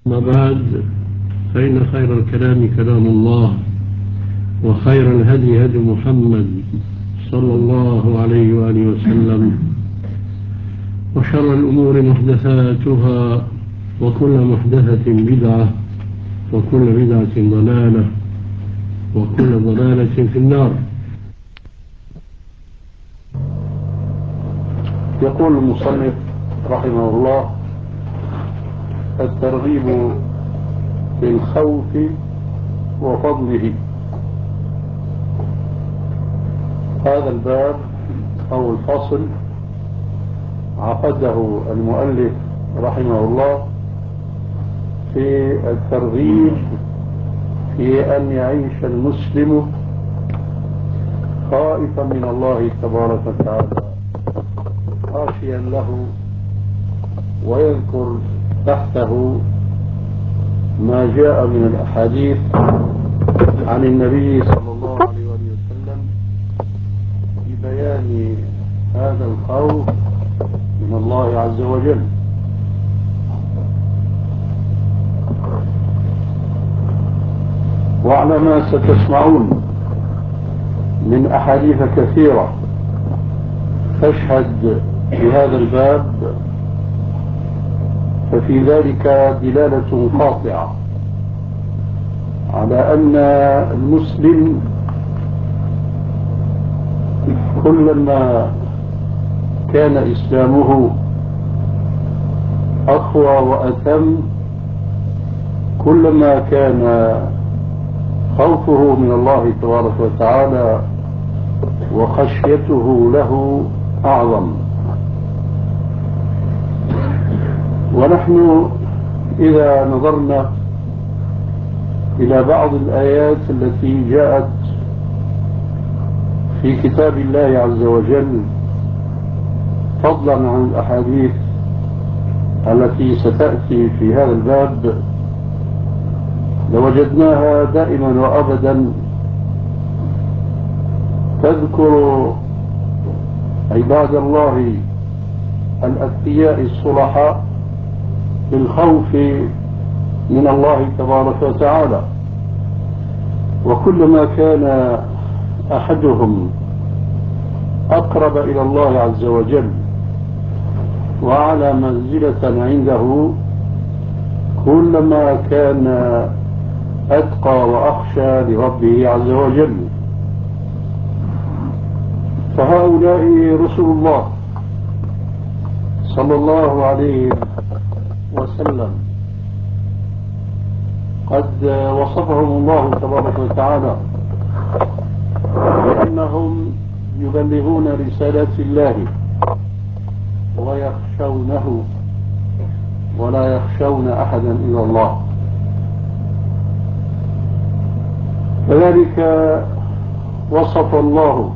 ما بعد، فإن خير الكلام كلام الله، وخير الهدي هدي محمد صلى الله عليه وآله وسلم، وشر الأمور محدثاتها، وكل محدثة بدعة، وكل بدعة ضلالة، وكل ضلالة في النار. يقول المصنف رحمه الله: الترغيب في الخوف وفضله. هذا الباب أو الفصل عقده المؤلف رحمه الله في الترغيب في أن يعيش المسلم خائفا من الله تبارك وتعالى، خاشيا له، ويذكر تحته ما جاء من الأحاديث عن النبي صلى الله عليه وسلم في بيان هذا الخوف من الله عز وجل. وعلى ما ستسمعون من أحاديث كثيرة تشهد بهذا الباب، ففي ذلك دلالة قاطعة على أن المسلم كلما كان إسلامه أقوى وأتم، كلما كان خوفه من الله تبارك وتعالى وخشيته له أعظم. ونحن إذا نظرنا إلى بعض الآيات التي جاءت في كتاب الله عز وجل، فضلا عن الأحاديث التي ستأتي في هذا الباب، لوجدناها دائما وأبدا تذكر عباد الله الأتقياء الصلحاء بالخوف من الله تبارك وتعالى. وكلما كان أحدهم أقرب إلى الله عز وجل وأعلى منزلة عنده، كلما كان أتقى وأخشى لربه عز وجل. فهؤلاء رسل الله صلى الله عليه وسلم قد وصفهم الله تبارك وتعالى بأنهم يبلغون رسالات الله ويخشونه ولا يخشون أحدا إلا الله. كذلك وصف الله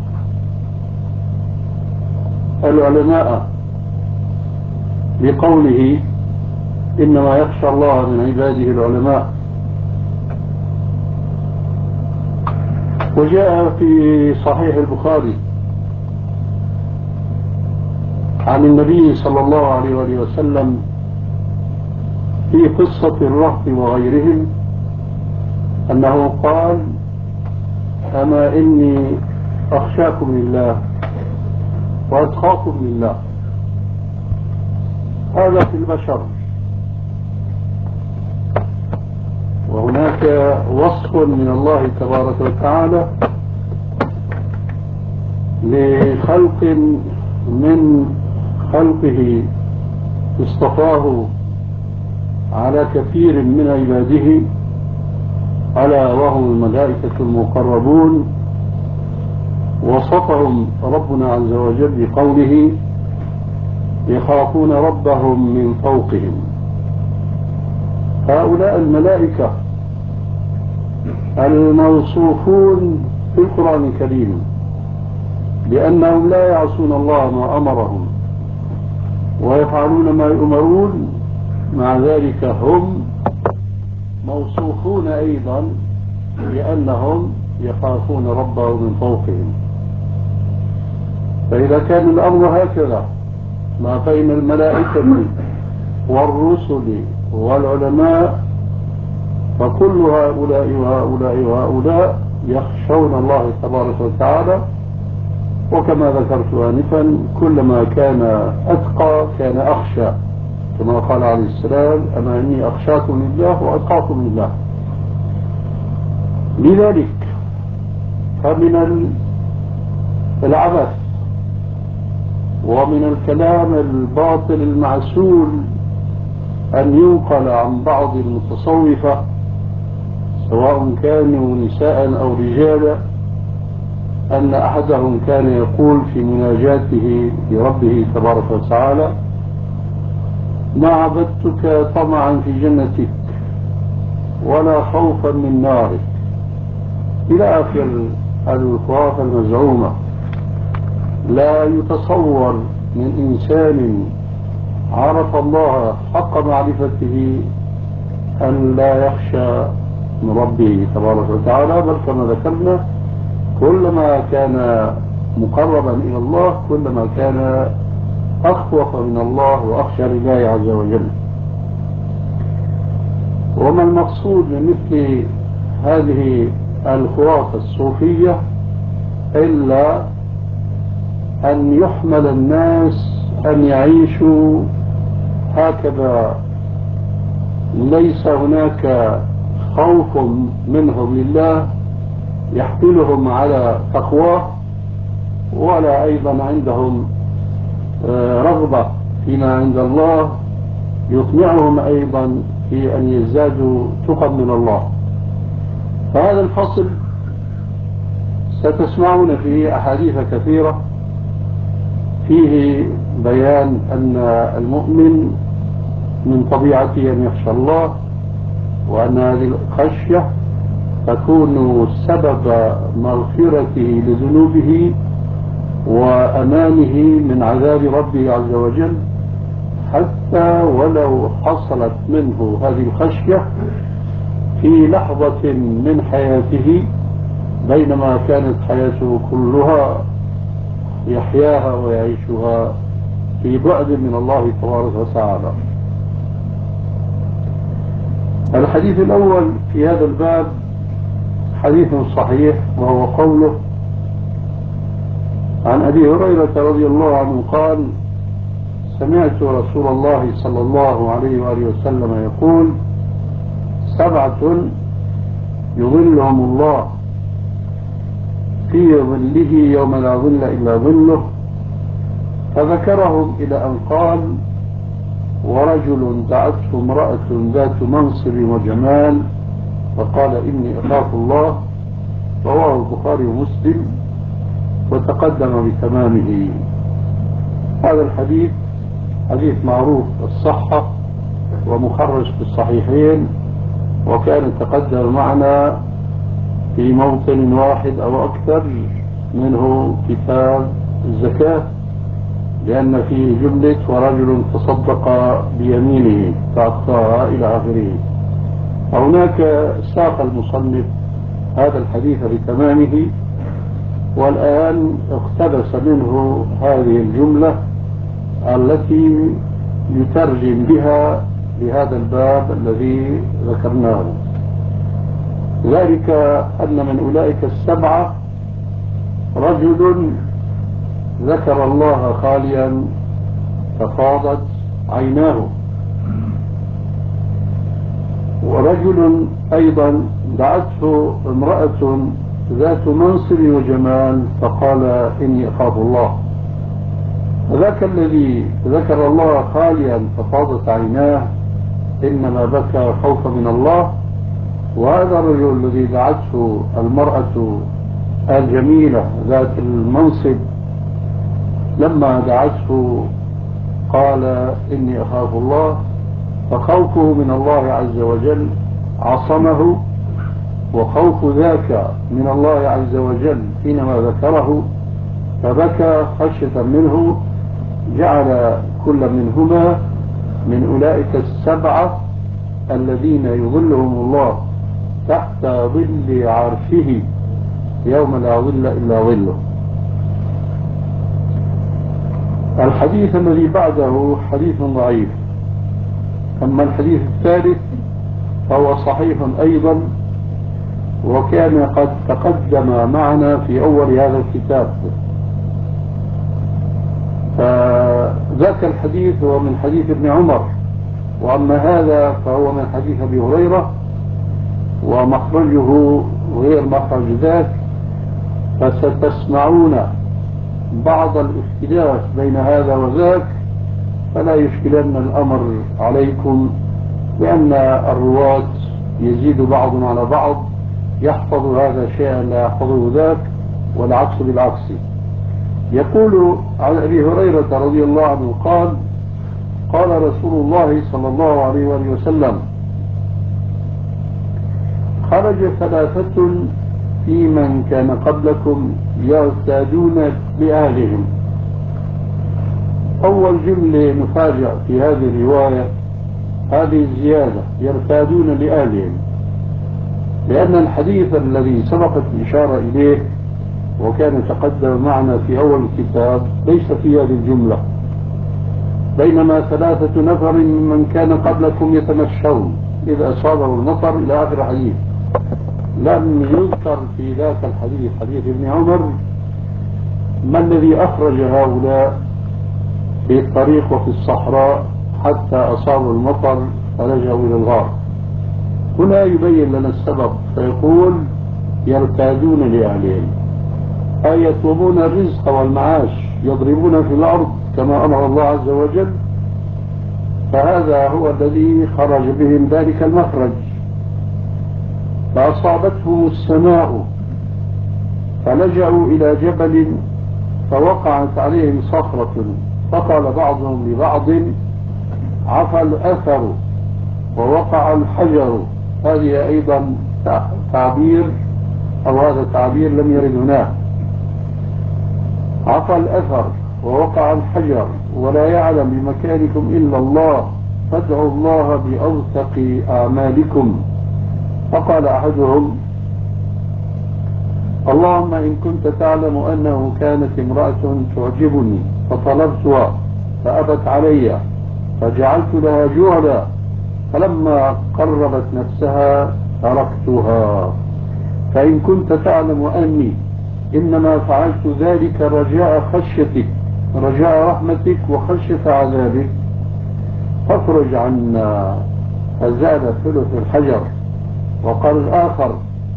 العلماء بقوله: إنما يخشى الله من عباده العلماء. وجاء في صحيح البخاري عن النبي صلى الله عليه وسلم في قصة الرهط وغيرهم أنه قال: أما إني أخشاكم لله وأتقاكم لله. هذا في البشر. وهناك وصف من الله تبارك وتعالى لخلق من خلقه اصطفاه على كثير من عباده، ألا وهم الملائكة المقربون. وصفهم ربنا عز وجل بقوله: يخافون ربهم من فوقهم. هؤلاء الملائكة الموصوفون في القرآن الكريم بأنهم لا يعصون الله ما أمرهم ويفعلون ما يؤمرون، مع ذلك هم موصوفون أيضا بأنهم يخافون ربهم من فوقهم. فإذا كان الأمر هكذا ما بين الملائكة والرسل والعلماء، فكل هؤلاء وهؤلاء وهؤلاء يخشون الله تبارك وتعالى. وكما ذكرت آنفا كلما كان أتقى كان أخشى، كما قال عليه السلام: أما إني أخشاكم لله وأتقاكم لله. لذلك فمن العبث ومن الكلام الباطل المعسول أن ينقل عن بعض المتصوفة سواء كانوا نساء أو رجالا أن أحدهم كان يقول في مناجاته لربه تبارك وتعالى: ما عبدتك طمعا في جنتك ولا خوفا من نارك، إلى آخر الخرافة المزعومة. لا يتصور من إنسان عرف الله حق معرفته أن لا يخشى من ربه تبارك وتعالى، بل كما ذكرنا كلما كان مقربا إلى الله كلما كان أخوف من الله وأخشى لله عز وجل. وما المقصود من مثل هذه الخرافة الصوفية إلا أن يحمل الناس أن يعيشوا هكذا، ليس هناك خوف منهم لله يحملهم على تقواه، ولا أيضا عندهم رغبة فيما عند الله يطمعهم أيضا في أن يزدادوا تقى من الله. فهذا الفصل ستسمعون فيه أحاديث كثيرة فيه بيان أن المؤمن من طبيعته أن يخشى الله، وأن هذه الخشية تكون سبب مغفرته لذنوبه وأمانه من عذاب ربه عز وجل، حتى ولو حصلت منه هذه الخشية في لحظة من حياته بينما كانت حياته كلها يحياها ويعيشها في بعد من الله تبارك وتعالى. الحديث الأول في هذا الباب حديث صحيح، وهو قوله عن أبي هريرة رضي الله عنه قال: سمعت رسول الله صلى الله عليه وآله وسلم يقول: 7 يظلهم الله في ظله يوم لا ظل إلا ظله، فذكرهم إلى أن قال: ورجل دعته امرأة ذات منصب وجمال فقال إني أخاف الله. رواه البخاري ومسلم وتقدم بتمامه. هذا الحديث حديث معروف الصحة ومخرج في الصحيحين، وكان تقدم معنا في موطن واحد أو أكثر منه كتاب الزكاة، لأن فيه جملة ورجل تصدق بيمينه فأخفاها إلى آخره. هناك ساق المصنف هذا الحديث بتمامه، والآن اقتبس منه هذه الجملة التي يترجم بها لهذا الباب الذي ذكرناه. ذلك أن من أولئك 7 رجل ذكر الله خاليا ففاضت عيناه، ورجل أيضا دعته امرأة ذات منصب وجمال فقال إني أخاف الله. ذاك الذي ذكر الله خاليا ففاضت عيناه إنما بكى خوفا من الله، وهذا الرجل الذي دعته المرأة الجميلة ذات المنصب لما دعته قال إني أخاف الله، فخوفه من الله عز وجل عصمه، وخوف ذاك من الله عز وجل حينما ذكره فبكى خشية منه، جعل كل منهما من أولئك 7 الذين يظلهم الله تحت ظل عرشه يوم لا ظل إلا ظله. الحديث الذي بعده حديث ضعيف، أما الحديث الثالث فهو صحيح أيضا، وكان قد تقدم معنا في أول هذا الكتاب. فذاك الحديث هو من حديث ابن عمر، وأما هذا فهو من حديث أبي هريرة، ومخرجه غير مخرج ذاك، فستسمعون بعض الاختلاف بين هذا وذاك، فلا يشكلن الأمر عليكم، لأن الرواة يزيد بعضهم على بعض، يحفظ هذا شيئا لا يحفظه ذاك، والعكس بالعكس. يقول عن أبي هريرة رضي الله عنه قال: قال رسول الله صلى الله عليه وآله وسلم: خرج ثلاثة في من كان قبلكم يرتادون لأهلهم. أول جملة نفاجأ في هذه الرواية هذه الزيادة، يرتادون لأهلهم، لأن الحديث الذي سبقت الإشارة إليه وكان تقدم معنا في أول الكتاب ليس في هذه الجملة، بينما 3 نفر ممن كان قبلكم يتمشون إذا أصابه المطر إلى آخر الحديث. لم يذكر في ذاك الحديث، حديث ابن عمر، ما الذي أخرج هؤلاء في الطريق وفي الصحراء حتى أصابوا المطر فرجعوا إلى الغار. هنا يبين لنا السبب، فيقول: يرتادون لأهلهم، أي يطلبون الرزق والمعاش، يضربون في الأرض كما أمر الله عز وجل، فهذا هو الذي خرج بهم ذلك المخرج. فأصابتهم السماء فلجأوا إلى جبل فوقعت عليهم صخرة، فقال بعضهم لبعض: عفى الأثر ووقع الحجر. هذه أيضا تعبير، أو هذا تعبير لم يرد هناك. عفى الأثر ووقع الحجر ولا يعلم بمكانكم إلا الله، فادعوا الله بأوثق أعمالكم. فقال أحدهم: اللهم إن كنت تعلم أنه كانت امرأة تعجبني فطلبتها فأبت علي فجعلت لها جهلا، فلما قربت نفسها تركتها. فإن كنت تعلم أني إنما فعلت ذلك رجاء خشيتك، رجاء رحمتك وخشية عذابك، فافرج عنا. فزاد ثلث الحجر. وقال الآخر: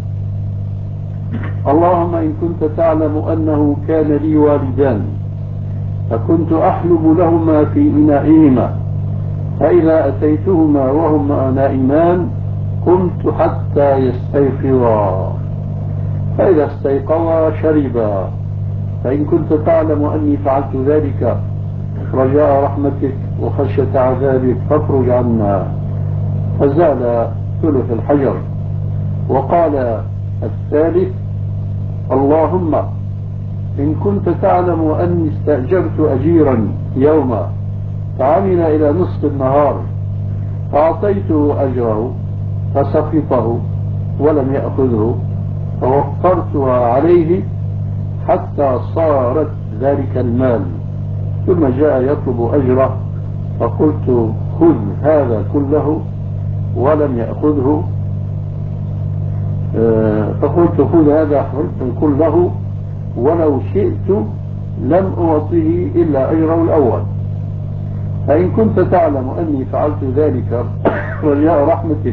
اللهم إن كنت تعلم أنه كان لي والدان فكنت أحلب لهما في إنائهما، فإذا أتيتهما وهما نائمان قمت حتى يستيقظا، فإذا استيقظا شربا. فإن كنت تعلم أني فعلت ذلك رجاء رحمتك وخشية عذابك فافرج عنا. فزال ثلث الحجر. وقال الثالث: اللهم إن كنت تعلم أني استأجرت أجيرا يوما فعمل إلى نصف النهار فأعطيته أجره فسقطه ولم يأخذه، فوفرتها عليه حتى صارت ذلك المال، ثم جاء يطلب أجره فقلت: خذ هذا كله، ولم يأخذه. فقلت: خذ هذا كله ولو شئت لم أعطه إلا أجره الأول. فإن كنت تعلم أني فعلت ذلك رجاء رحمتك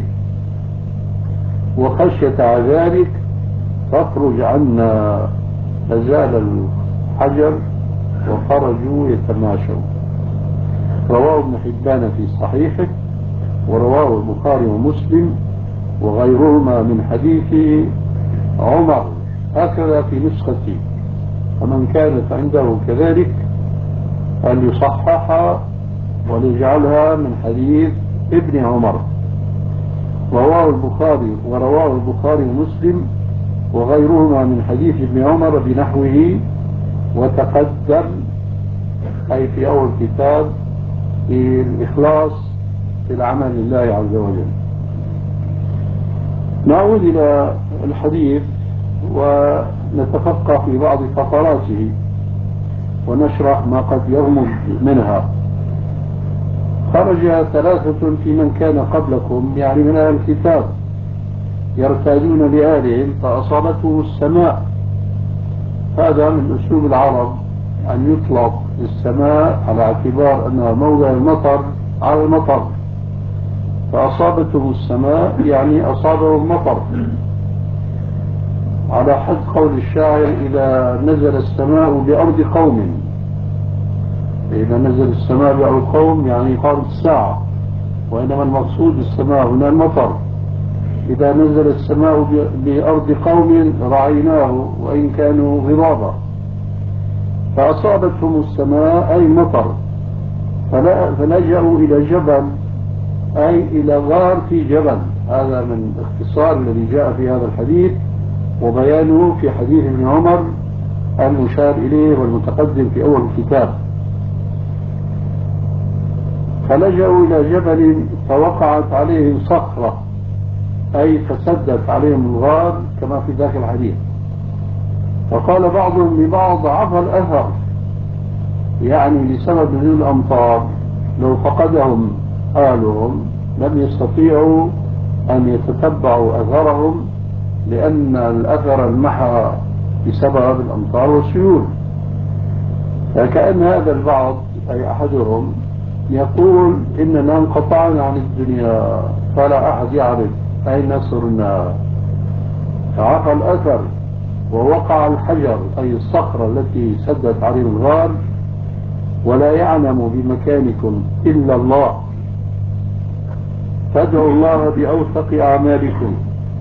وخشية عذابك فاخرج عنا. فزال الحجر وخرجوا يتماشوا. رواه ابن حبان في صحيحه، ورواه البخاري ومسلم وغيرهما من حديث عمر، هكذا في نسختي، فمن كانت عنده كذلك فليصححها وليجعلها من حديث ابن عمر. رواه البخاري ومسلم وغيرهما من حديث ابن عمر بنحوه، وتقدم أي في أول كتاب في الإخلاص في العمل لله عز وجل. نعود إلى الحديث ونتفقه في بعض فقراته ونشرح ما قد يغمض منها. خرج ثلاثة في من كان قبلكم يعني من أهل الكتاب يرتادون بأهلهم فأصابتهم السماء. هذا من أسلوب العرب أن يطلق السماء على اعتبار أنها موضع المطر على المطر، فأصابتهم السماء يعني أصابهم مطر، على حد قول الشاعر: إذا نزل السماء بأرض قوم. إذا نزل السماء بأرض قوم يعني قامت الساعة، وإنما المقصود السماء هنا المطر. إذا نزل السماء بأرض قوم رعيناه وإن كانوا غرابا، فأصابتهم السماء أي مطر، فلجأوا إلى جبل أي إلى غار في جبل. هذا من اختصار الذي جاء في هذا الحديث وبيانه في حديث ابن عمر المشار إليه والمتقدم في أول الكتاب. فلجأوا إلى جبل فوقعت عليهم صخرة أي فسدت عليهم الغار كما في ذاك الحديث. وقال بعضهم لبعض: عفى الأثر، يعني لسبب نزول الأمطار لو فقدهم أهلهم لم يستطيعوا أن يتتبعوا أثرهم، لأن الأثر انمحى بسبب الأمطار والسيول. فكأن هذا البعض أي أحدهم يقول: إننا انقطعنا عن الدنيا فلا أحد يعرف أين صرنا. فعفى الأثر ووقع الحجر أي الصخرة التي سدت عليهم الغار، ولا يعلم بمكانكم إلا الله، فادعوا الله بأوثق أعمالكم.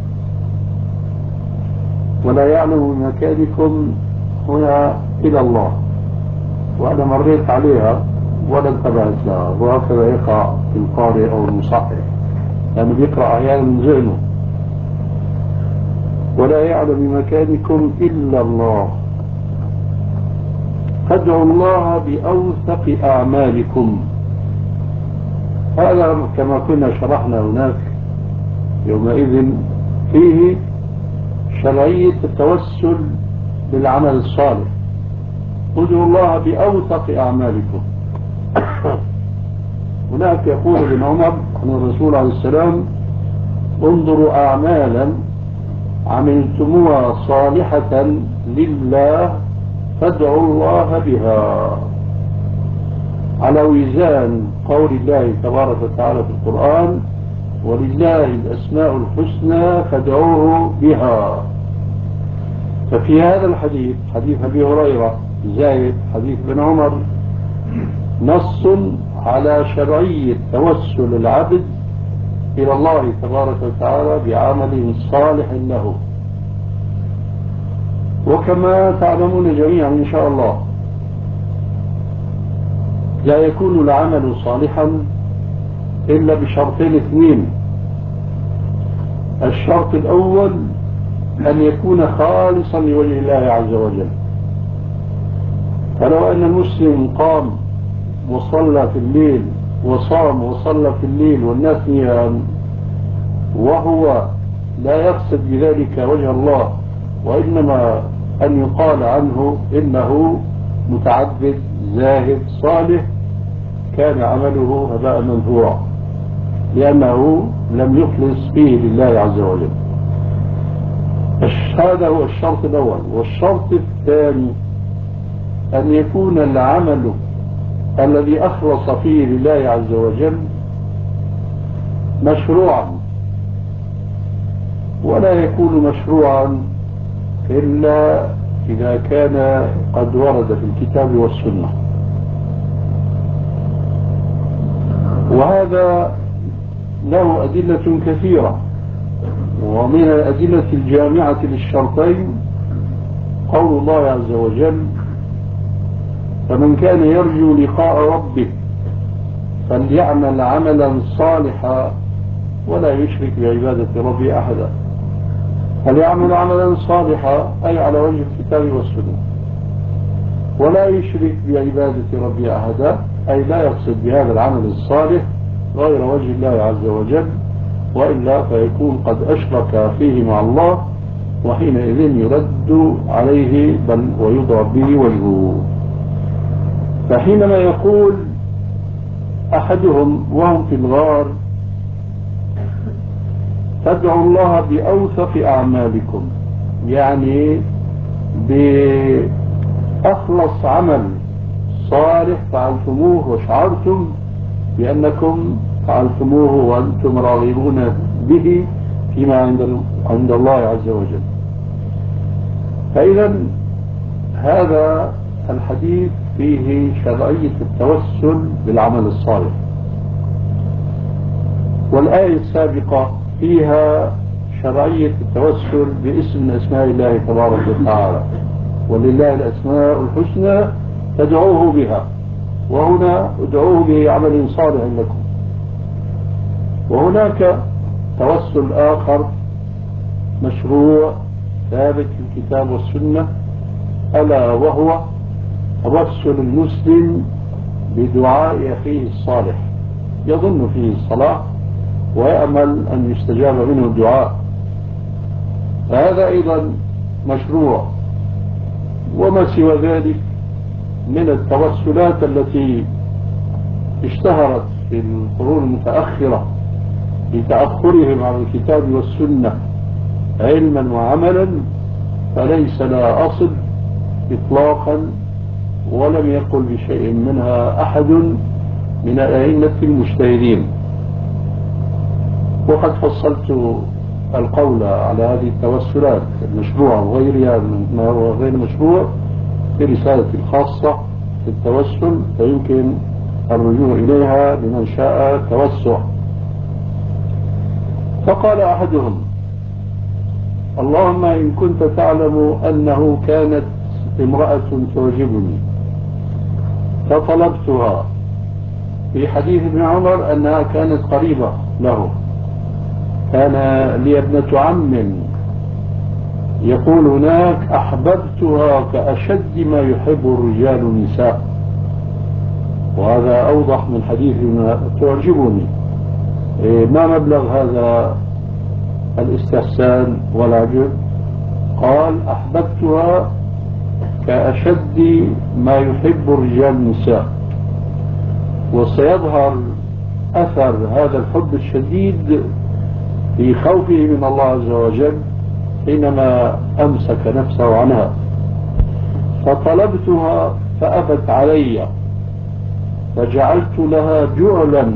ولا يعلم بمكانكم هنا إلى الله، وأنا مريت عليها ولا انتبهت لها، وهكذا يقع في القارئ أو المصحح لأنه بيقرأ أحيانا من ذهنه. ولا يعلم بمكانكم إلا الله، فادعوا الله بأوثق أعمالكم. هذا كما كنا شرحنا هناك يومئذ فيه شرعية التوسل بالعمل الصالح. ادعوا الله بأوثق أعمالكم. هناك يقول ابن عمر عن الرسول عليه السلام: انظروا أعمالا عملتموها صالحة لله فادعوا الله بها، على وزان قول الله تبارك وتعالى في القرآن: ولله الأسماء الحسنى فادعوه بها. ففي هذا الحديث، حديث أبي هريرة زائد حديث ابن عمر، نص على شرعية توسل العبد إلى الله تبارك وتعالى بعمل صالح له. وكما تعلمون جميعا إن شاء الله، لا يكون العمل صالحا إلا بشرطين اثنين. الشرط الأول أن يكون خالصا لوجه الله عز وجل. فلو أن المسلم قام وصلى في الليل وصام وصلى في الليل والناس نيام، وهو لا يقصد بذلك وجه الله، وإنما أن يقال عنه إنه متعبد زاهد صالح، كان عمله هباء منثورا، لأنه لم يخلص فيه لله عز وجل. هذا هو الشرط الأول. والشرط الثاني أن يكون العمل الذي أخلص فيه لله عز وجل مشروعا، ولا يكون مشروعا إلا إذا كان قد ورد في الكتاب والسنة. وهذا له أدلة كثيرة، ومن الأدلة الجامعة للشرطين قول الله عز وجل: فمن كان يرجو لقاء ربه فليعمل عملا صالحا ولا يشرك بعبادة ربه أحدا. فليعمل عملا صالحا أي على وجه الكتاب والسنة، ولا يشرك بعبادة ربه أحدا أي لا يقصد بهذا العمل الصالح غير وجه الله عز وجل، وإلا فيكون قد أشرك فيه مع الله، وحينئذ يرد عليه بل ويضرب به وجهه. فحينما يقول أحدهم وهم في الغار: تدعوا الله بأوثق أعمالكم، يعني بأخلص عمل صالح فعلتموه وشعرتم بأنكم فعلتموه وأنتم راغبون به فيما عند الله عز وجل. فإذا هذا الحديث فيه شرعية التوسل بالعمل الصالح، والآية السابقة فيها شرعية التوسل باسم من أسماء الله تبارك وتعالى: ولله الأسماء الحسنى تدعوه بها، وهنا ادعوه بعمل صالح لكم. وهناك توسل آخر مشروع ثابت في الكتاب والسنة، ألا وهو توسل المسلم بدعاء أخيه الصالح، يظن فيه الصلاح ويأمل أن يستجاب منه الدعاء، فهذا أيضا مشروع. وما سوى ذلك من التوسلات التي اشتهرت في القرون المتأخرة لتأخرهم عن الكتاب والسنة علما وعملا، فليس لها أصل إطلاقا، ولم يقل بشيء منها أحد من الأئمة المجتهدين. وقد فصلت القول على هذه التوسلات المشروعة وغيرها ما هو غير مشروع في رسالة خاصة في التوسل، فيمكن الرجوع إليها لمن شاء توسع. فقال أحدهم: اللهم إن كنت تعلم أنه كانت امرأة تعجبني فطلبتها. في حديث ابن عمر أنها كانت قريبة له. كان لي ابنة عم يقول هناك: أحببتها كأشد ما يحب الرجال النساء. وهذا أوضح من حديث تعجبني. ما مبلغ هذا الاستحسان والعجب؟ قال: أحببتها كأشد ما يحب الرجال النساء. وسيظهر أثر هذا الحب الشديد في خوفه من الله عز وجل حينما أمسك نفسه عنها. فطلبتها فأبت علي، فجعلت لها جعلا،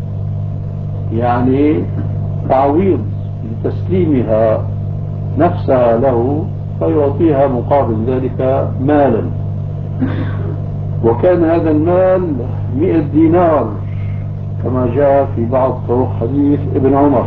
يعني تعويض لتسليمها نفسها له، فيعطيها مقابل ذلك مالا. وكان هذا المال 100 دينار كما جاء في بعض طرق حديث ابن عمر.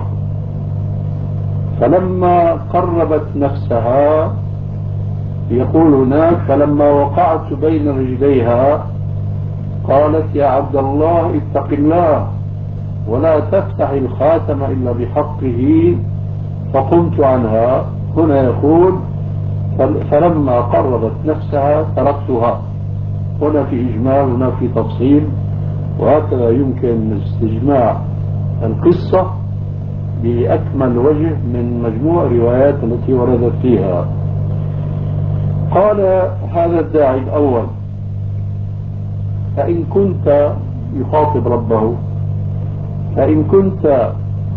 فلما قربت نفسها، يقول هناك: فلما وقعت بين رجليها قالت: يا عبد الله اتق الله ولا تفتح الخاتم إلا بحقه، فقمت عنها. هنا يقول: فلما قربت نفسها تركتها. هنا في إجمال، هنا في تفصيل، وهكذا يمكن استجماع القصة بأكمل وجه من مجموع الروايات التي وردت فيها. قال هذا الداعي الأول: فإن كنت، يخاطب ربه، فإن كنت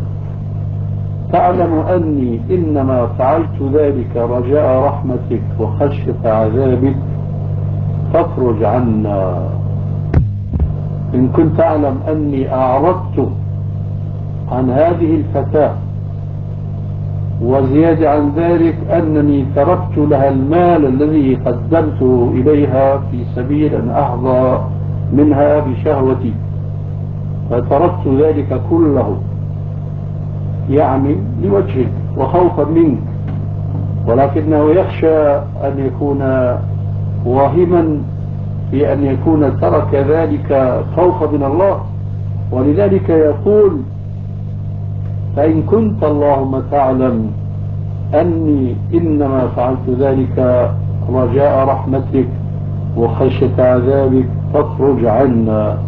تعلم أني إنما فعلت ذلك رجاء رحمتك وخشية عذابك فافرج عنا. إن كنت تعلم أني أعرضت عن هذه الفتاة، وزيادة عن ذلك أنني تركت لها المال الذي قدمته إليها في سبيل أن أحظى منها بشهوتي، فتركت ذلك كله يعني لوجهك وخوفا منك، ولكنه يخشى أن يكون واهما في أن يكون ترك ذلك خوفا من الله، ولذلك يقول: فإن كنت اللهم تعلم أني إنما فعلت ذلك رجاء رحمتك وخشية عذابك فافرج عنا.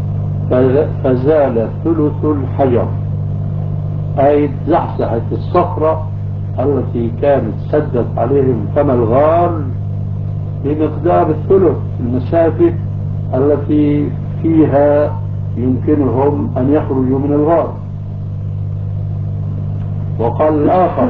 فزال ثلث الحجر، أي زحزحت الصخرة التي كانت سدت عليهم فم الغار بمقدار الثلث المسافة التي فيها يمكنهم أن يخرجوا من الغار. وقال الآخر: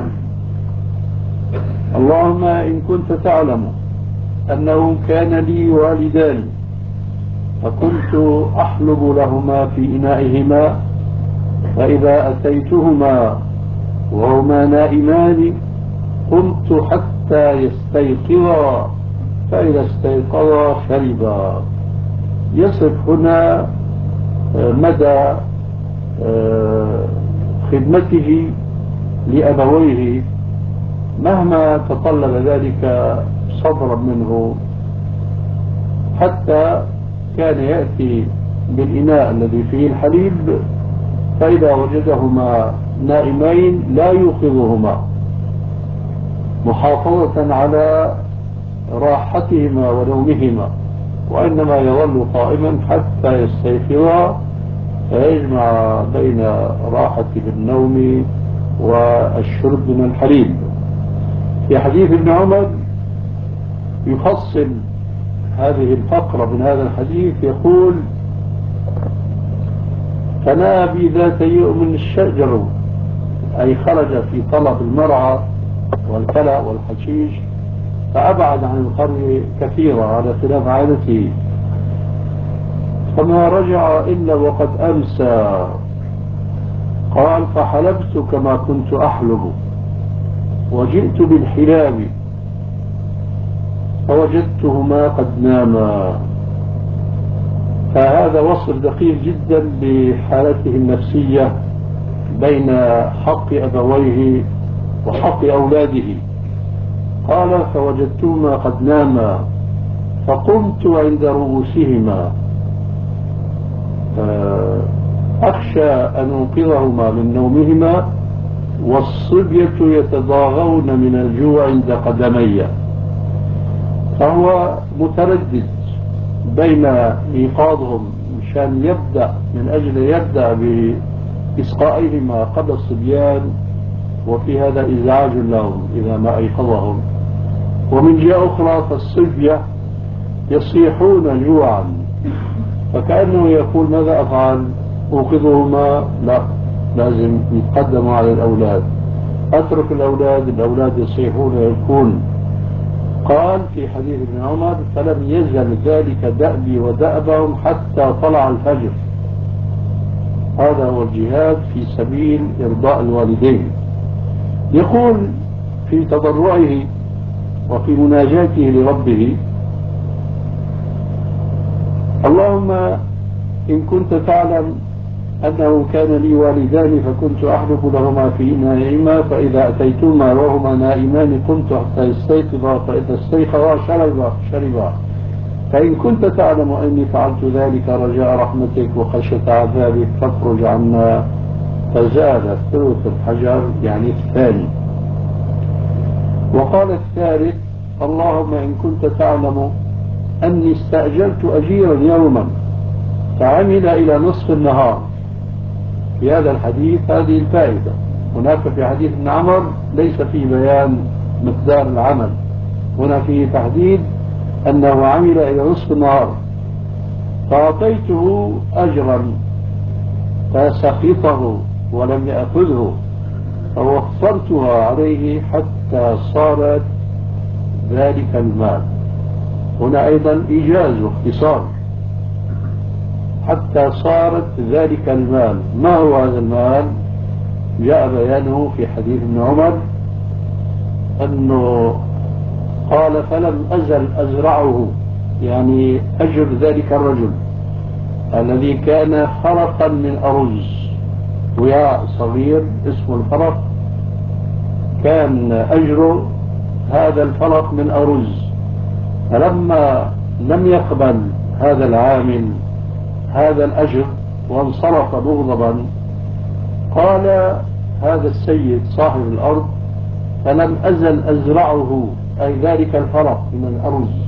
اللهم إن كنت تعلم أنه كان لي والدان فكنت أحلب لهما في إنائهما، فإذا أتيتهما وهما نائمان قمت حتى يستيقظا، فإذا استيقظا شربا. يصف هنا مدى خدمته لأبويه مهما تطلب ذلك صبرا منه، حتى كان يأتي بالإناء الذي فيه الحليب فإذا وجدهما نائمين لا يوقظهما، محافظة على راحتهما ونومهما، وإنما يظل قائما حتى يستيقظا فيجمع بين راحة النوم والشرب من الحليب. في حديث ابن عمر يفصل هذه الفقرة من هذا الحديث، يقول: فنأى بي ذات يوم الشجر، أي خرج في طلب المرعى والكلأ والحشيش فأبعد عن القرية كثيرا على خلاف عادته، فما رجع إلا وقد أمسى. قال: فحلبت كما كنت أحلب وجئت بالحلاب فوجدتهما قد ناما. فهذا وصف دقيق جدا لحالته النفسية بين حق أبويه وحق أولاده. قال: فوجدتهما قد ناما فقمت عند رؤوسهما أخشى أن أنقذهما من نومهما والصبية يتضاغون من الجوع عند قدمي. فهو متردد بين إيقاظهم مشان يبدأ من أجل يبدأ بإسقائهما قبل الصبيان، وفي هذا إزعاج لهم إذا ما أيقظهم، ومن جهة أخرى فالصبية يصيحون جوعا، فكأنه يقول: ماذا أفعل؟ أوقظهما؟ لا، لازم يتقدموا على الأولاد، أترك الأولاد يصيحون ويبكون. قال في حديث ابن عمر: فلم يزل ذلك دأبي ودأبهم حتى طلع الفجر. هذا هو الجهاد في سبيل إرضاء الوالدين. يقول في تضرعه وفي مناجاته لربه: اللهم إن كنت تعلم أنه كان لي والدان فكنت أحلب لهما في إنائهما، فإذا أتيتهما وهما نائمان قمت حتى يستيقظا، فإذا استيقظا شربا. فإن كنت تعلم أني فعلت ذلك رجاء رحمتك وخشية عذابك فاخرج عنا. فزاد ثلث الحجر، يعني الثاني. وقال الثالث: اللهم إن كنت تعلم أني استأجرت أجيرا يوما فعمل إلى نصف النهار. في هذا الحديث هذه الفائدة. هناك في حديث ابن عمر ليس فيه بيان مقدار العمل، هنا فيه تحديد أنه عمل إلى نصف النهار، فأعطيته أجرا فسخطه ولم يأخذه، فوفرتها عليه حتى صارت ذلك المال. هنا أيضا إيجاز واختصار، حتى صارت ذلك المال. ما هو هذا المال؟ جاء بيانه في حديث ابن عمر أنه قال: فلم أزل أزرعه، يعني أجر ذلك الرجل الذي كان فرقا من أرز، وعاء صغير اسمه الفرق، كان أجر هذا الفرق من أرز. فلما لم يقبل هذا العامل هذا الأجر وانصرف مغضبا، قال هذا السيد صاحب الأرض: فلم أزل أزرعه، أي ذلك الفرق من الأرز،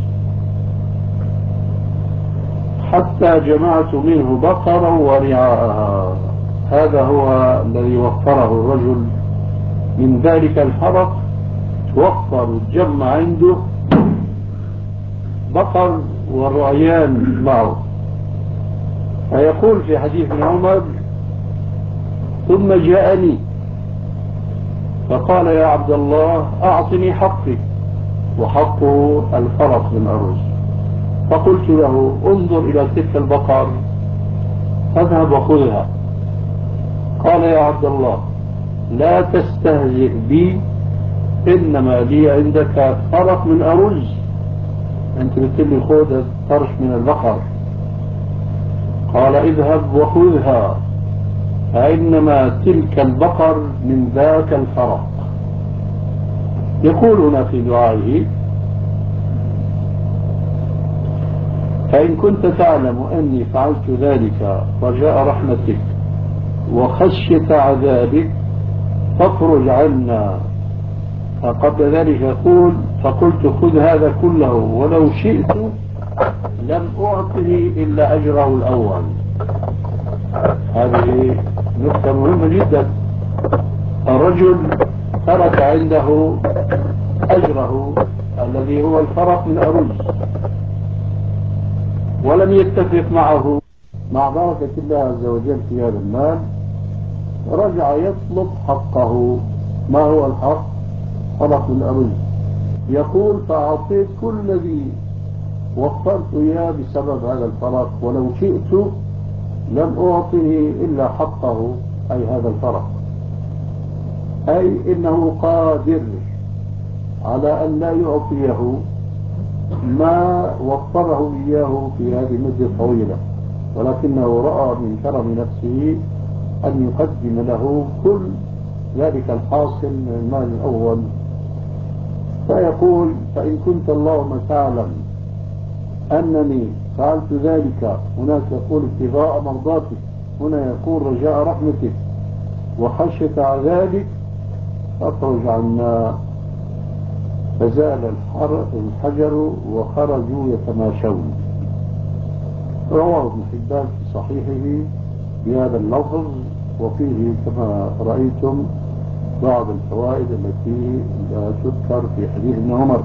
حتى جمعت منه بقرا ورعاءها. هذا هو الذي وفره الرجل من ذلك الفرق، توفر جمع عنده بقر ورعيان معه. فيقول في حديث ابن عمر: ثم جاءني فقال: يا عبد الله أعطني حقي، وحقه الفرق من أرز. فقلت له: انظر إلى تلك البقر، اذهب وخذها. قال: يا عبد الله لا تستهزئ بي، إنما لي عندك فرق من أرز، أنت بتقول خذ الطرش من البقر. قال: اذهب وخذها، فإنما تلك البقر من ذاك الفرق. يقول هنا في دعائه: فإن كنت تعلم أني فعلت ذلك رجاء رحمتك وخشية عذابك فاخرج عنا. فقبل ذلك يقول: فقلت خذ هذا كله ولو شئت لم أعطه إلا أجره الأول. هذه نقطة مهمة جدا. الرجل ترك عنده أجره الذي هو الفرق من أرز، ولم يتفق معه مع بركة الله عز وجل في هذا المال، رجع يطلب حقه. ما هو الحق؟ فرق من أرز. يقول: فأعطيت كل الذي وفرت إياه بسبب هذا الفرق، ولو شئت لم أعطه إلا حقه، أي هذا الفرق، أي إنه قادر على أن لا يعطيه ما وفره إياه في هذه المدة الطويلة، ولكنه رأى من كرم نفسه أن يقدم له كل ذلك الحاصل من المال الأول. فيقول: فإن كنت اللهم تعلم أنني فعلت ذلك، هناك يقول ابتغاء مرضاتك، هنا يقول رجاء رحمتك وخشية عذابك، فاخرج عنا. فزال الحجر وخرجوا يتماشون. رواه ابن حبان في صحيحه بهذا اللفظ، وفيه كما رأيتم بعض الفوائد التي لا تذكر في حديث ابن عمر.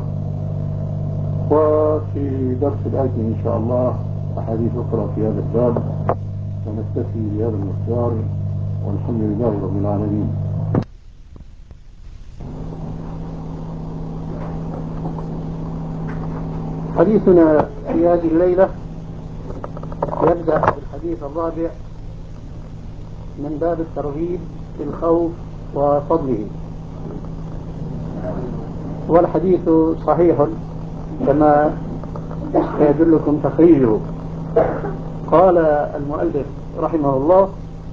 وفي درس الآتي إن شاء الله أحاديث أخرى في هذا الباب، ونكتفي بهذا المقدار، والحمد لله رب العالمين. حديثنا في هذه الليلة يبدأ بالحديث الرابع من باب الترغيب في الخوف وفضله، والحديث صحيح كما يدلكم تخريجه. قال المؤلف رحمه الله: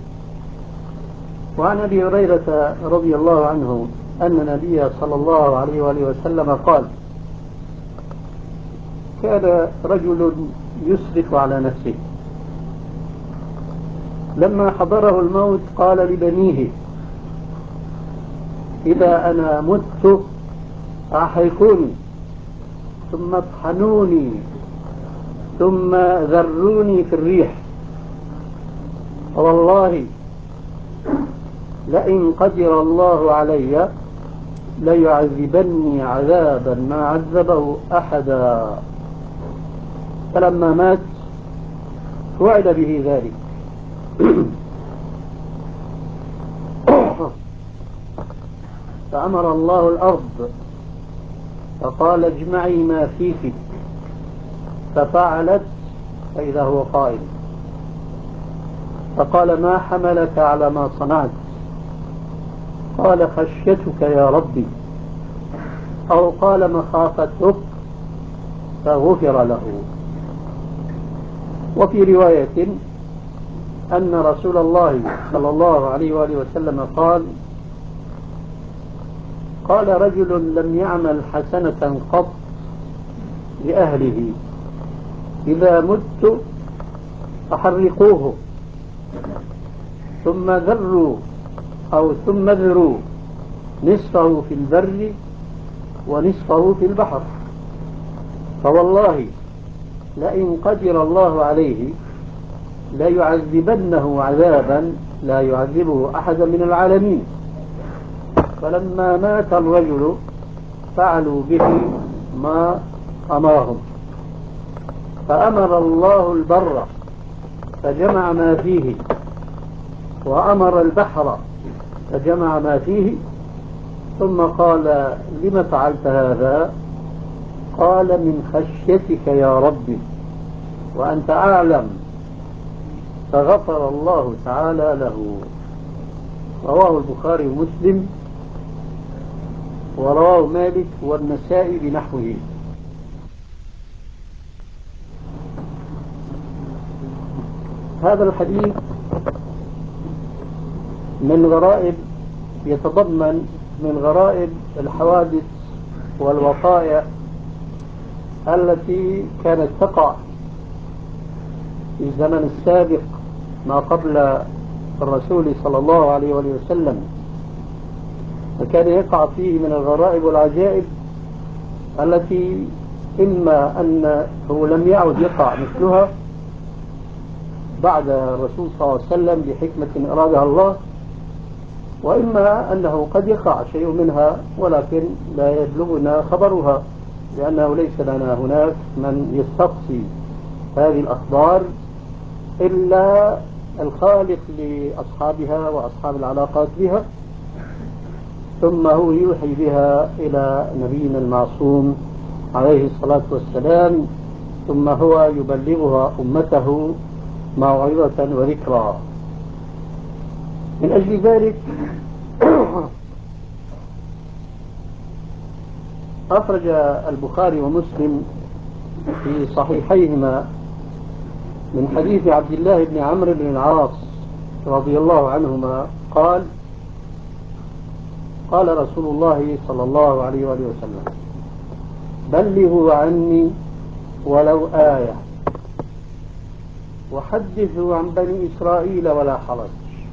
وعن أبي هريرة رضي الله عنه أن النبي صلى الله عليه وآله وسلم قال: كان رجل يسرف على نفسه، لما حضره الموت قال لبنيه: إذا أنا مت أحرقوني، ثم اطحنوني، ثم ذروني في الريح، والله لئن قدر الله علي ليعذبني عذابا ما عذبه أحدا. فلما مات وعد به ذلك. فأمر الله الأرض فقال: اجمعي ما فيك، ففعلت، فإذا هو قائل، فقال: ما حملك على ما صنعت؟ قال: خشيتك يا ربي، أو قال مخافتك، فغفر له. وفي رواية أن رسول الله صلى الله عليه وآله وسلم قال رجل لم يعمل حسنة قط لأهله: إذا مت فحرقوه، ثم ذروا نصفه في البر ونصفه في البحر، فوالله لئن قدر الله عليه ليعذبنه عذابا لا يعذبه أحدا من العالمين. فلما مات الرجل فعلوا به ما أمرهم، فأمر الله البر فجمع ما فيه، وأمر البحر فجمع ما فيه، ثم قال: لم فعلت هذا؟ قال: من خشيتك يا ربي وأنت أعلم. فغفر الله تعالى له. رواه البخاري ومسلم، ورواه مالك والنسائي بنحوه. هذا الحديث من غرائب، يتضمن من غرائب الحوادث والوقائع التي كانت تقع في الزمن السابق ما قبل الرسول صلى الله عليه وسلم، فكان يقع فيه من الغرائب والعجائب التي إما أنه لم يعد يقع مثلها بعد الرسول صلى الله عليه وسلم بحكمة أرادها الله، وإما أنه قد يقع شيء منها ولكن لا يبلغنا خبرها، لأنه ليس لنا هناك من يستقصي هذه الأخبار إلا الخالق لأصحابها وأصحاب العلاقات بها، ثم هو يوحي بها إلى نبينا المعصوم عليه الصلاة والسلام، ثم هو يبلغها أمته موعظة وذكرى. من أجل ذلك أخرج البخاري ومسلم في صحيحيهما من حديث عبد الله بن عمرو بن العاص رضي الله عنهما قال: قال رسول الله صلى الله عليه وسلم: بلغوا عني ولو آية، وحدثوا عن بني إسرائيل ولا حرج،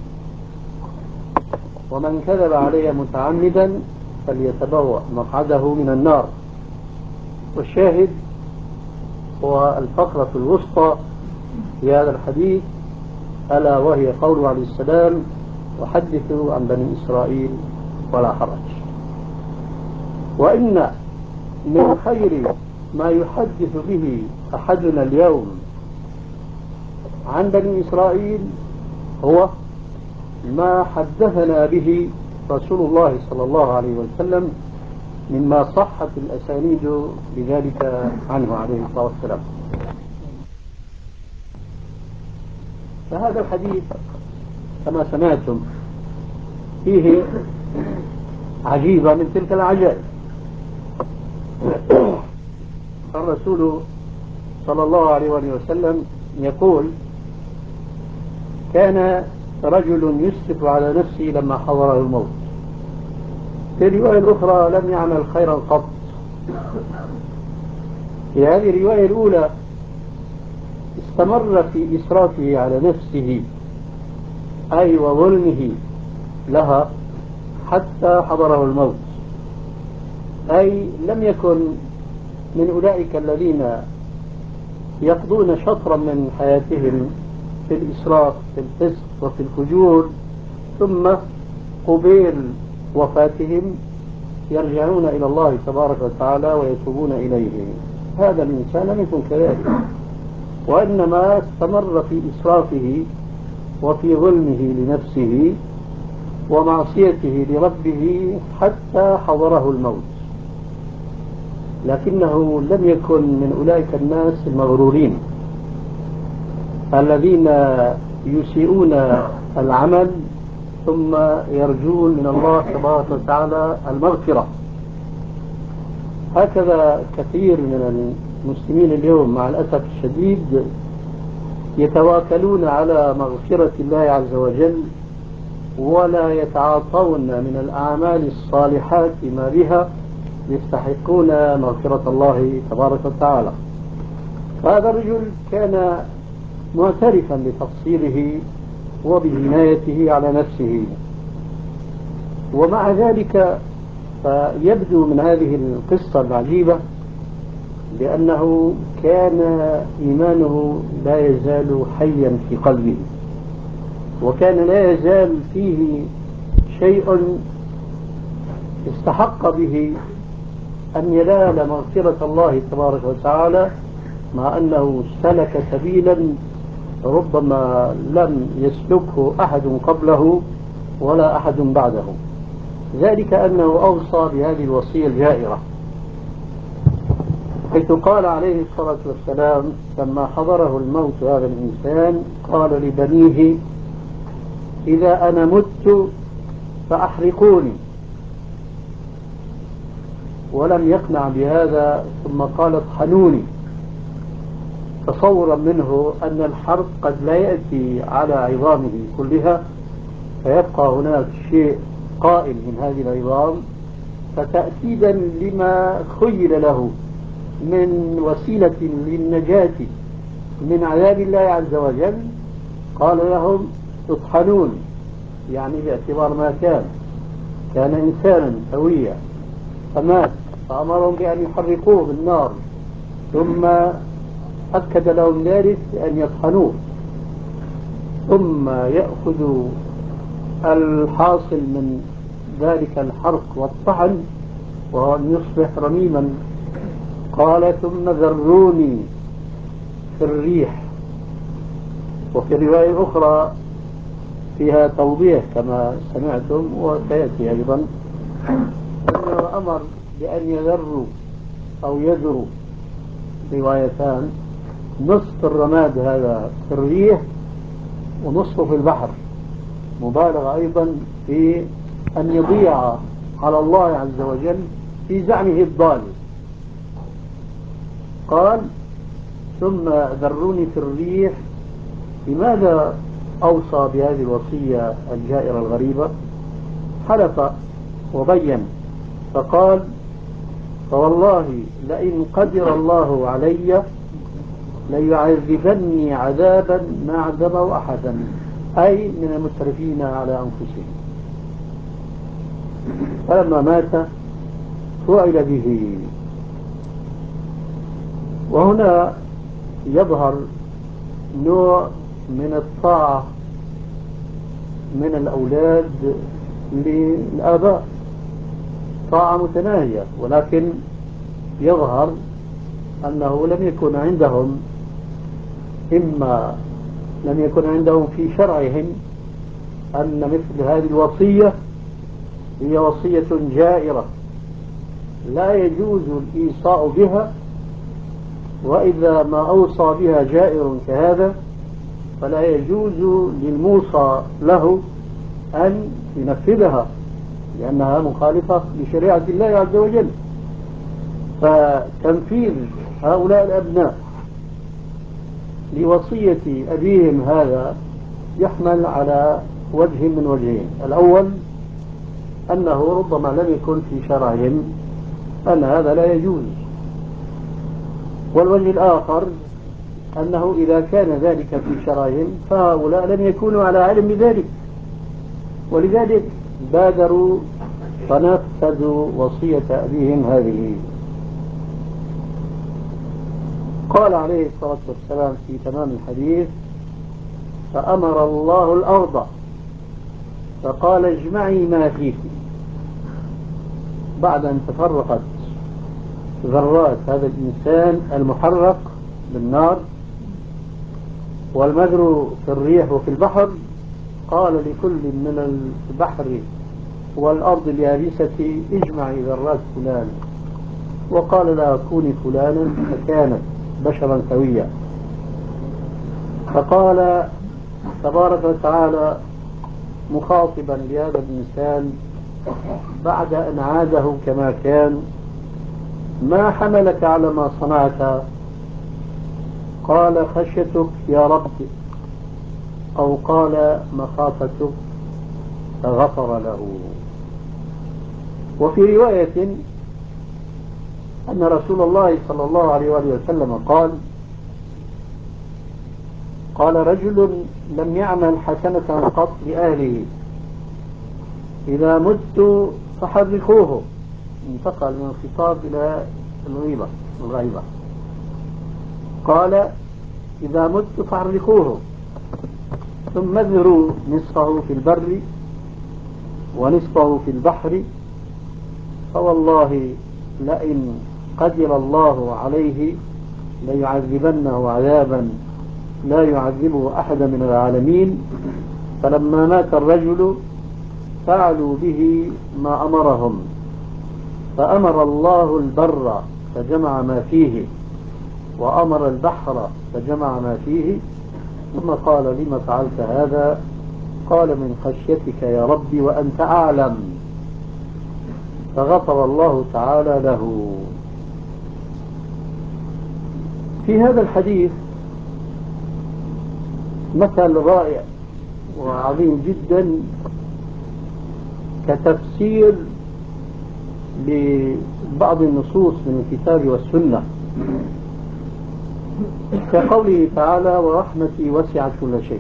ومن كذب علي متعمدا فليتبوأ مقعده من النار. والشاهد هو الفقرة الوسطى في هذا الحديث، ألا وهي قوله عليه السلام: وحدثوا عن بني إسرائيل ولا حرج. وإن من خير ما يحدث به أحدنا اليوم عن بني إسرائيل هو ما حدثنا به رسول الله صلى الله عليه وسلم مما صحت الأسانيد بذلك عنه عليه الصلاة والسلام. فهذا الحديث كما سمعتم فيه عجيبة من تلك العجائب. الرسول صلى الله عليه وسلم يقول: كان رجل يسرف على نفسه لما حضره الموت. في الرواية الأخرى: لم يعمل خيرا قط. في هذه الرواية الأولى استمر في إسرافه على نفسه أي وظلمه لها حتى حضره الموت، أي لم يكن من أولئك الذين يقضون شطرا من حياتهم في الإسراف في الفسق وفي الفجور، ثم قبيل وفاتهم يرجعون إلى الله تبارك وتعالى ويتوبون إليه. هذا الإنسان لم يكن كذلك، وإنما استمر في إسرافه وفي ظلمه لنفسه ومعصيته لربه حتى حضره الموت. لكنه لم يكن من أولئك الناس المغرورين الذين يسيئون العمل ثم يرجون من الله تبارك وتعالى المغفرة. هكذا كثير من المسلمين اليوم مع الأسف الشديد يتواكلون على مغفرة الله عز وجل ولا يتعاطون من الأعمال الصالحات ما بها يستحقون مغفرة الله تبارك وتعالى. هذا الرجل كان معترفا بتقصيره وبجنايته على نفسه، ومع ذلك فيبدو من هذه القصة العجيبة لأنه كان إيمانه لا يزال حيا في قلبه، وكان لا يزال فيه شيء استحق به أن ينال مغفرة الله تبارك وتعالى، مع أنه سلك سبيلا ربما لم يسلكه أحد قبله ولا أحد بعده، ذلك أنه أوصى بهذه الوصية الجائرة، حيث قال عليه الصلاة والسلام لما حضره الموت هذا الإنسان قال لبنيه: إذا أنا مت فأحرقوني. ولم يقنع بهذا ثم قال: اطحنوني، تصورا منه أن الحرق قد لا يأتي على عظامه كلها فيبقى هناك شيء قائم من هذه العظام، فتأكيدا لما خيل له من وسيلة للنجاة من عذاب الله عز وجل قال لهم: اطحنون، يعني باعتبار ما كان إنسانا سويا فمات، فأمرهم بأن يحرقوه بالنار، ثم أكد لهم ذلك بأن يطحنوه، ثم يأخذوا الحاصل من ذلك الحرق والطحن وهو أن يصبح رميما. قال: ثم ذروني في الريح. وفي رواية أخرى فيها توضيح كما سمعتم وسيأتي أيضا أنه أمر بأن يذروا أو يذروا، روايتان، نصف الرماد هذا في الريح ونصفه في البحر، مبالغة أيضا في أن يضيع على الله عز وجل في زعمه الضال. قال: ثم ذروني في الريح. لماذا أوصى بهذه الوصية الجائرة الغريبة؟ حلف وبين فقال: فوالله لئن قدر الله علي ليعذبني عذابا ما عذبه أحدا، أي من المسرفين على أنفسهم. فلما مات فعل به. وهنا يظهر نوع من الطاعة من الأولاد للآباء، طاعة متناهية، ولكن يظهر أنه لم يكن عندهم، إما لم يكن عندهم في شرعهم أن مثل هذه الوصية هي وصية جائرة لا يجوز الإيصاء بها، وإذا ما أوصى بها جائر كهذا فلا يجوز للموصى له أن ينفذها لأنها مخالفة لشريعة الله عز وجل. فتنفيذ هؤلاء الأبناء لوصية أبيهم هذا يحمل على وجه من وجهين: الأول أنه ربما لم يكن في شرعهم أن هذا لا يجوز، والوجه الآخر أنه إذا كان ذلك في شرعهم فهؤلاء لم يكونوا على علم بذلك، ولذلك بادروا فنفذوا وصية أبيهم هذه. قال عليه الصلاة والسلام في تمام الحديث: فأمر الله الأرض فقال: اجمعي ما فيك. بعد أن تفرقت ذرات هذا الإنسان المحرق بالنار والمذر في الريح وفي البحر، قال لكل من البحر والأرض اليابسة: اجمعي ذرات فلان، وقال لها: كوني فلانا، فكانت بشرا سويا. فقال تبارك وتعالى مخاطبا لهذا الإنسان بعد أن عاده كما كان: ما حملك على ما صنعت؟ قال: خشيتك يا رب، أو قال: مخافتك، فغفر له. وفي رواية أن رسول الله صلى الله عليه وآله وسلم قال: رجل لم يعمل حسنة قط لأهله، إذا مت فحرقوه. انتقل من الخطاب إلى الغيبة. قال: إذا مت فحرقوه، ثم اذروا نصفه في البر ونصفه في البحر، فوالله لئن قدر الله عليه ليعذبنه عذابا لا يعذبه أحد من العالمين. فلما مات الرجل فعلوا به ما أمرهم، فأمر الله البر فجمع ما فيه، وأمر البحر فجمع ما فيه، ثم قال: لم فعلت هذا؟ قال: من خشيتك يا ربي وأنت أعلم. فغفر الله تعالى له. في هذا الحديث مثل رائع وعظيم جدا كتفسير لبعض النصوص من الكتاب والسنة، كقوله تعالى: ورحمتي وسعت كل شيء،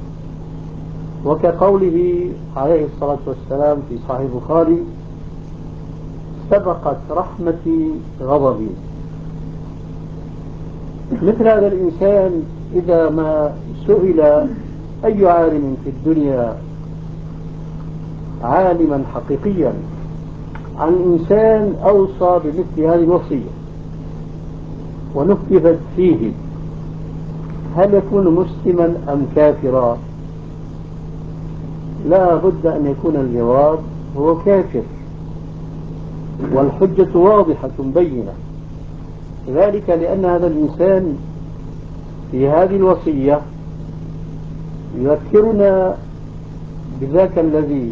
وكقوله عليه الصلاة والسلام في صحيح البخاري: سبقت رحمتي غضبي. مثل هذا الإنسان إذا ما سئل أي عالم في الدنيا عالما حقيقيا عن إنسان أوصى بمثل هذه الوصية ونفذت فيه، هل يكون مسلما أم كافرا؟ لا بد أن يكون الجواب هو كافر، والحجة واضحة بينة، ذلك لأن هذا الإنسان في هذه الوصية يذكرنا بذاك الذي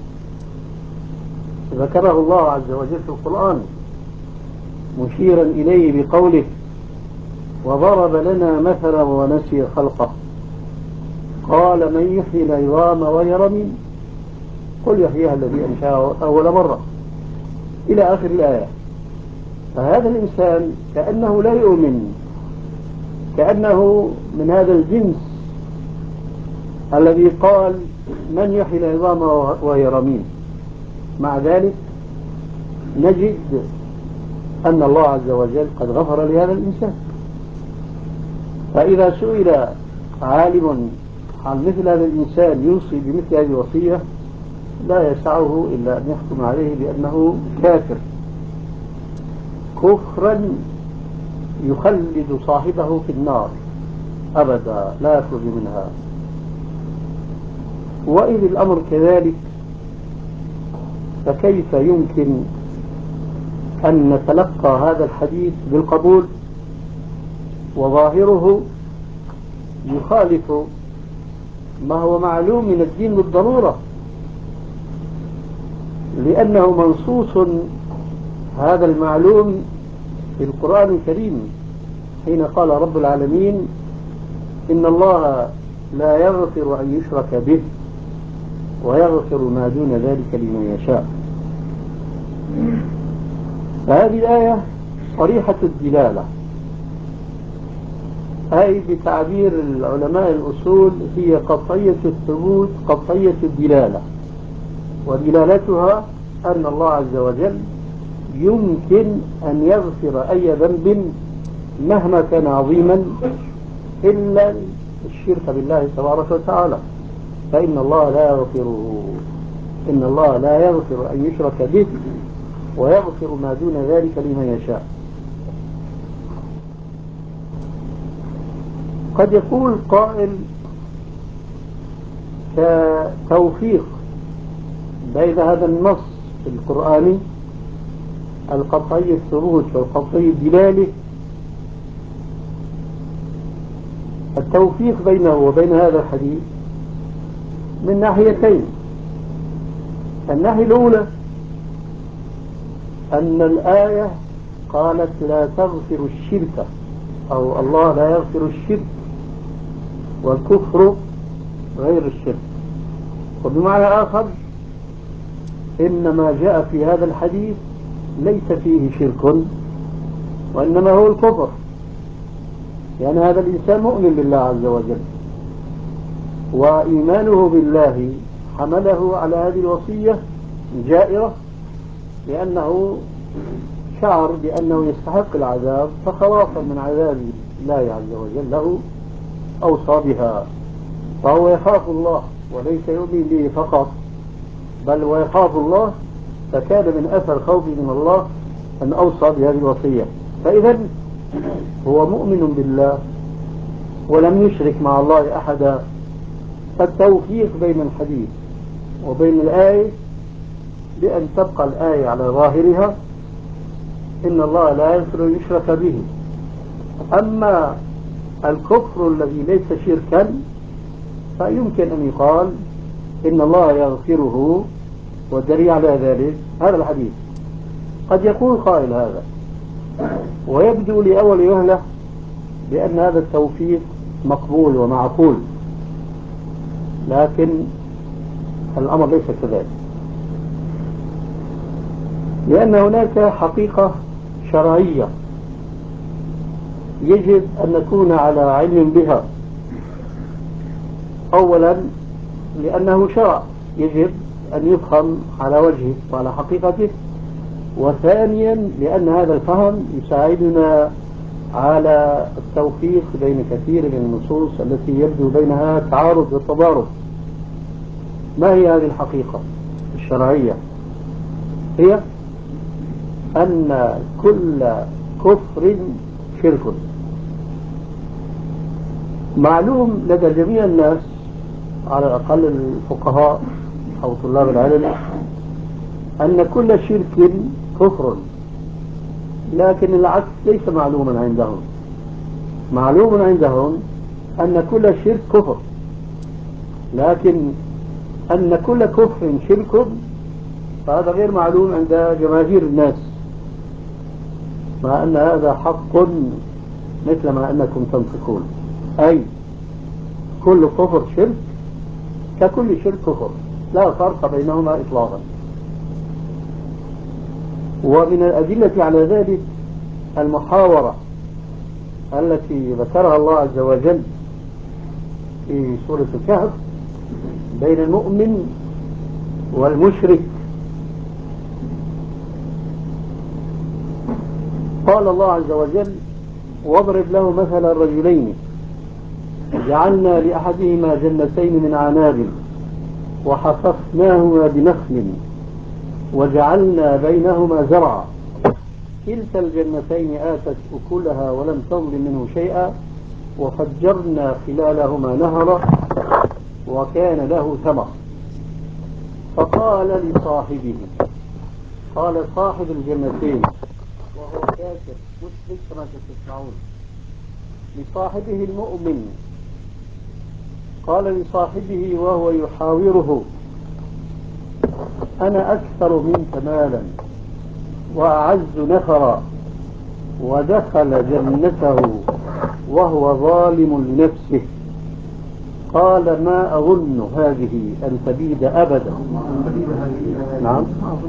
ذكره الله عز وجل في القرآن مشيرا إليه بقوله: وضرب لنا مثلا ونسي خلقه قال: من يحيي العظام وهي رميم قل يحييها الذي أنشأها أول مرة، إلى آخر الآية. فهذا الإنسان كأنه لا يؤمن، كأنه من هذا الجنس الذي قال: من يحيي العظام وهي رميم. مع ذلك نجد أن الله عز وجل قد غفر لهذا الإنسان. فإذا سئل عالم عن مثل هذا الإنسان يوصي بمثل هذه الوصية لا يسعه إلا أن يحكم عليه بأنه كافر كفرا يخلد صاحبه في النار أبدا لا يخرج منها. وإذ الأمر كذلك فكيف يمكن أن نتلقى هذا الحديث بالقبول وظاهره يخالف ما هو معلوم من الدين بالضرورة، لأنه منصوص هذا المعلوم في القرآن الكريم حين قال رب العالمين: إن الله لا يغفر أن يشرك به ويغفر ما دون ذلك لمن يشاء. فهذه الآية صريحة الدلالة، أي بتعبير العلماء الأصول هي قطعية الثبوت قطعية الدلالة، ودلالتها أن الله عز وجل يمكن أن يغفر أي ذنب مهما كان عظيما إلا الشرك بالله تبارك وتعالى، فإن الله لا يغفره، إن الله لا يغفر أن يشرك به ويغفر ما دون ذلك لمن يشاء. قد يقول قائل كتوفيق بين هذا النص القرآني القطعي الثبوت والقطعي الدلالة، التوفيق بينه وبين هذا الحديث من ناحيتين. الناحية الأولى أن الآية قالت لا تغفر الشرك، أو الله لا يغفر الشرك، والكفر غير الشرك. وبمعنى آخر إن ما جاء في هذا الحديث ليس فيه شرك وإنما هو الكفر، يعني هذا الإنسان مؤمن بالله عز وجل، وإيمانه بالله حمله على هذه الوصية جائرة لأنه شعر بأنه يستحق العذاب، فخوافا من عذاب الله عز وجل له أوصى بها. فهو يخاف الله وليس يؤمن به فقط، بل ويخاف الله، فكان من أثر خوفه من الله أن أوصى بهذه الوصية. فإذا هو مؤمن بالله ولم يشرك مع الله أحدا، فالتوفيق بين الحديث وبين الآية بأن تبقى الآية على ظاهرها إن الله لا يغفر أن يشرك به. أما الكفر الذي ليس شركا فيمكن أن يقال إن الله يغفره، والدليل على ذلك هذا الحديث. قد يقول قائل هذا ويبدو لأول وهلة بأن هذا التوفيق مقبول ومعقول، لكن الأمر ليس كذلك، لأن هناك حقيقة شرعية يجب أن نكون على علم بها. أولا لأنه شرع يجب أن يفهم على وجهه وعلى حقيقته، وثانيا لأن هذا الفهم يساعدنا على التوفيق بين كثير من النصوص التي يبدو بينها تعارض وتضارب. ما هي هذه الحقيقة الشرعية؟ هي أن كل كفر شرك. معلوم لدى جميع الناس على الأقل الفقهاء أو طلاب العلم أن كل شرك كفر، لكن العكس ليس معلوما عندهم. معلوم عندهم أن كل شرك كفر، لكن أن كل كفر شرك فهذا غير معلوم عند جماهير الناس، مع أن هذا حق مثل ما أنكم تنطقون، أي كل كفر شرك ككل شرك كفر، لا فرق بينهما إطلاقا. ومن الأدلة على ذلك المحاورة التي ذكرها الله عز وجل في سورة الكهف بين المؤمن والمشرك. قال الله عز وجل: واضرب له مثل الرجلين جعلنا لأحدهما جنتين من عناب وحففناهما بنخل وجعلنا بينهما زرعا كلتا الجنتين آتت أكلها ولم تظلم منه شيئا وفجرنا خلالهما نهرا وكان له ثمر. فقال لصاحبه، قال صاحب الجنتين وهو كافر مشرك كما تسمعون، لصاحبه المؤمن قال لصاحبه وهو يحاوره: أنا أكثر منك مالا وأعز نفرا. ودخل جنته وهو ظالم لنفسه قال: ما أظن هذه أن تبيد أبدا. نعم،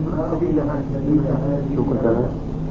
شو كنت أنا؟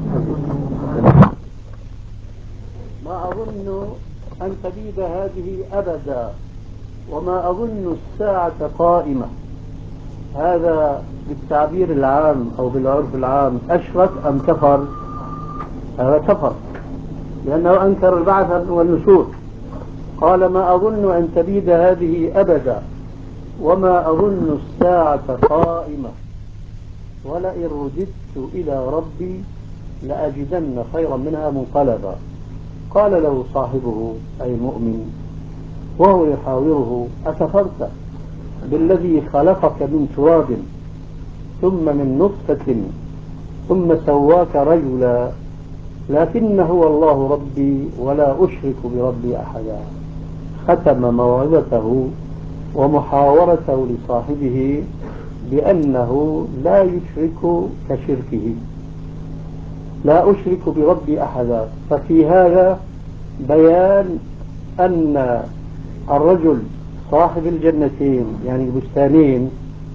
ما أظن أن تبيد هذه أبدا وما أظن الساعة قائمة. هذا بالتعبير العام أو بالعرف العام أشرك أم كفر؟ هذا كفر، لأنه أنكر البعث والنشور. قال: ما أظن أن تبيد هذه أبدا وما أظن الساعة قائمة ولئن رددت إلى ربي لأجدن خيرا منها منقلبا. قال له صاحبه أي المؤمن وهو يحاوره: أكفرت بالذي خلقك من تراب ثم من نطفة ثم سواك رجلا لكن هو الله ربي ولا أشرك بربي أحدا. ختم موعظته ومحاورته لصاحبه بأنه لا يشرك كشركه، لا أشرك بربي أحدا. ففي هذا بيان أن الرجل صاحب الجنتين يعني البستانين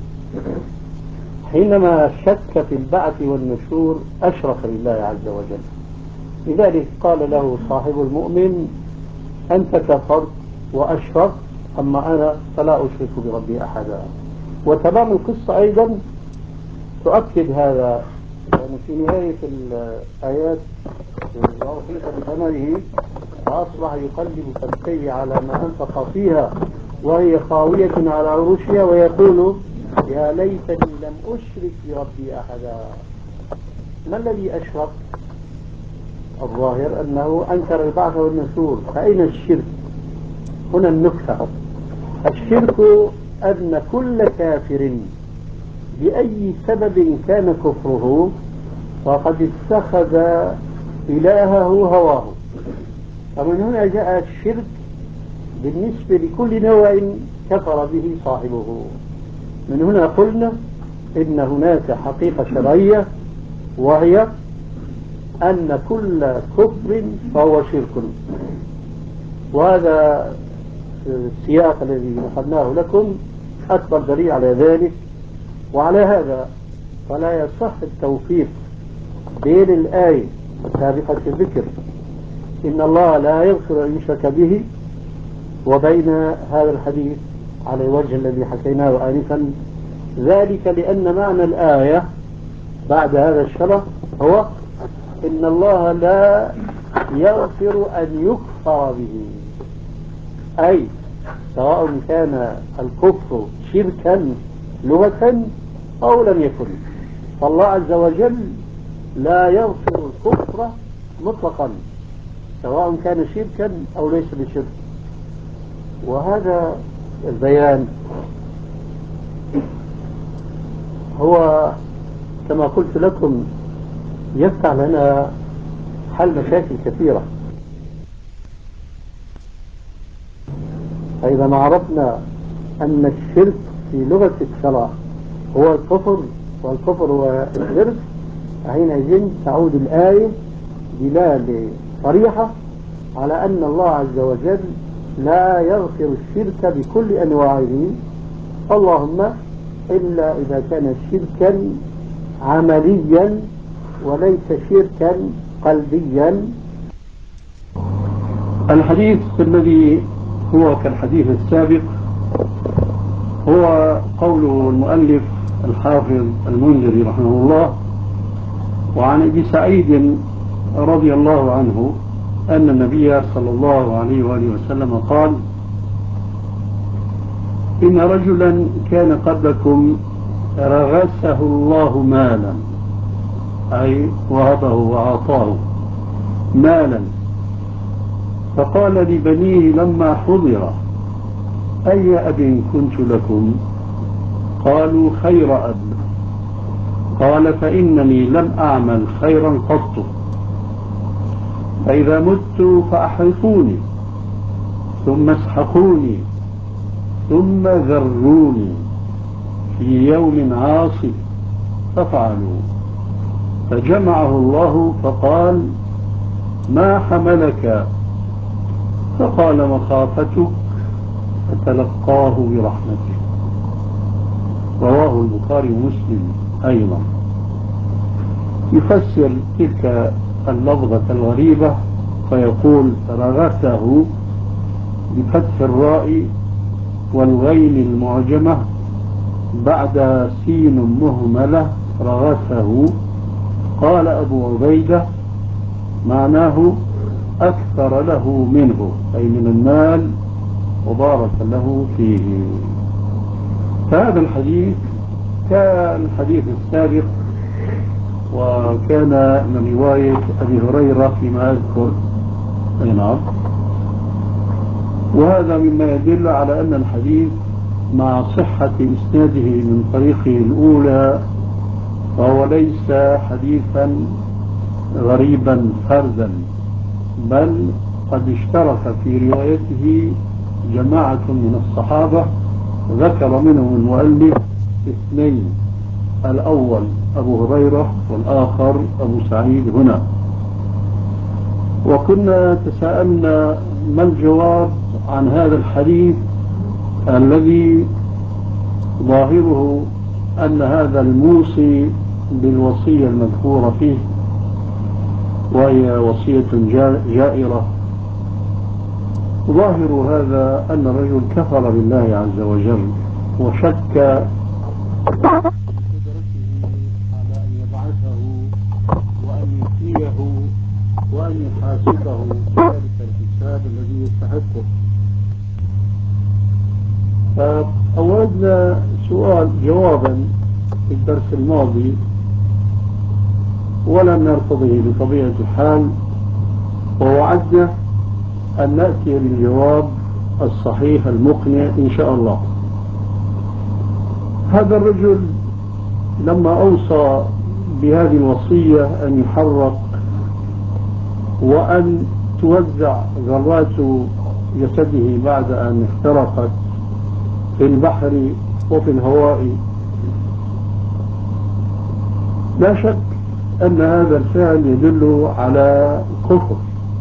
حينما شك في البعث والنشور أشرك لله عز وجل. لذلك قال له صاحب المؤمن: أنت كفرت وأشركت، أما أنا فلا أشرك بربي أحدا. وتمام القصة أيضا تؤكد هذا، يعني في نهاية الآيات وأحيط بثمره وأصبح يقلب كفيه على ما أنفق فيها وهي خاوية على عروشها ويقول: يا ليتني لم أشرك بربي أحدا. ما الذي أشرك؟ الظاهر أنه أنكر البعث والنشور، فأين الشرك؟ هنا النكتة. الشرك أن كل كافر بأي سبب كان كفره فقد اتخذ إلهه هواه. ومن هنا جاء الشرك بالنسبة لكل نوع كفر به صاحبه. من هنا قلنا إن هناك حقيقة شرعية، وهي أن كل كفر فهو شرك. وهذا السياق الذي نقلناه لكم أكبر دليل على ذلك. وعلى هذا فلا يصح التوفيق بين الآية السابقة الذكر إن الله لا يغفر أن يشرك به وبين هذا الحديث على الوجه الذي حكيناه آنفا. ذلك لأن معنى الآية بعد هذا الشرف هو إن الله لا يغفر أن يكفر به، أي سواء كان الكفر شركا لغة أو لم يكن، فالله عز وجل لا يغفر الكفر مطلقا سواء كان شركا أو ليس بشرك. وهذا البيان هو كما قلت لكم يفتح لنا حل مشاكل كثيرة. فإذا ما عرفنا أن الشرك في لغة الشرع هو الكفر والكفر هو الشرك، حينئذ تعود الآية دلالة صريحة على أن الله عز وجل لا يغفر الشرك بكل أنواعه، اللهم إلا إذا كان شركا عمليا وليس شركا قلبيا. الحديث الذي هو كالحديث السابق هو قول المؤلف الحافظ المنذري رحمه الله: وعن أبي سعيد رضي الله عنه أن النبي صلى الله عليه وآله وسلم قال: إن رجلا كان قبلكم رغسه الله مالا، أي وهبه وأعطاه مالا، فقال لبنيه لما حضر: أي أب كنت لكم؟ قالوا: خير أب. قال: فإنني لم أعمل خيرا قط، فإذا مت فأحرقوني ثم اسحقوني ثم ذروني في يوم عاصف، ففعلوا. فجمعه الله فقال: ما حملك؟ فقال: مخافتك، فتلقاه برحمته. رواه البخاري ومسلم أيضا. يفسر تلك اللفظة الغريبة فيقول: رغثه بفتح الراء والغين المعجمة بعد سين مهملة، رغثه. قال أبو عبيدة: معناه أكثر له منه، أي من المال، وبارك له فيه. فهذا الحديث كالحديث السابق، وكان من رواية أبي هريرة فيما أذكر. نعم. وهذا مما يدل على أن الحديث مع صحة إسناده من طريقه الأولى فهو ليس حديثا غريبا فردا، بل قد اشترك في روايته جماعة من الصحابة، ذكر منهم المؤلف اثنين: الأول أبو هريرة والآخر أبو سعيد هنا. وكنا تساءلنا ما الجواب عن هذا الحديث الذي ظاهره أن هذا الموصي بالوصية المذكورة فيه، وهي وصية جائرة، ظاهر هذا أن الرجل كفر بالله عز وجل وشك بقدرته على أن يبعثه وأن يحييه وأن يحاسبه ذلك الحساب الذي يستحقه. فأوردنا جوابا في الدرس الماضي ولم نرفضه بطبيعة الحال، ووعدنا أن نأتي بالجواب الصحيح المقنع إن شاء الله. هذا الرجل لما أوصى بهذه الوصية أن يحرق وأن توزع ذرات جسده بعد أن احترقت في البحر وفي الهواء، لا شك أن هذا الفعل يدل على كفر.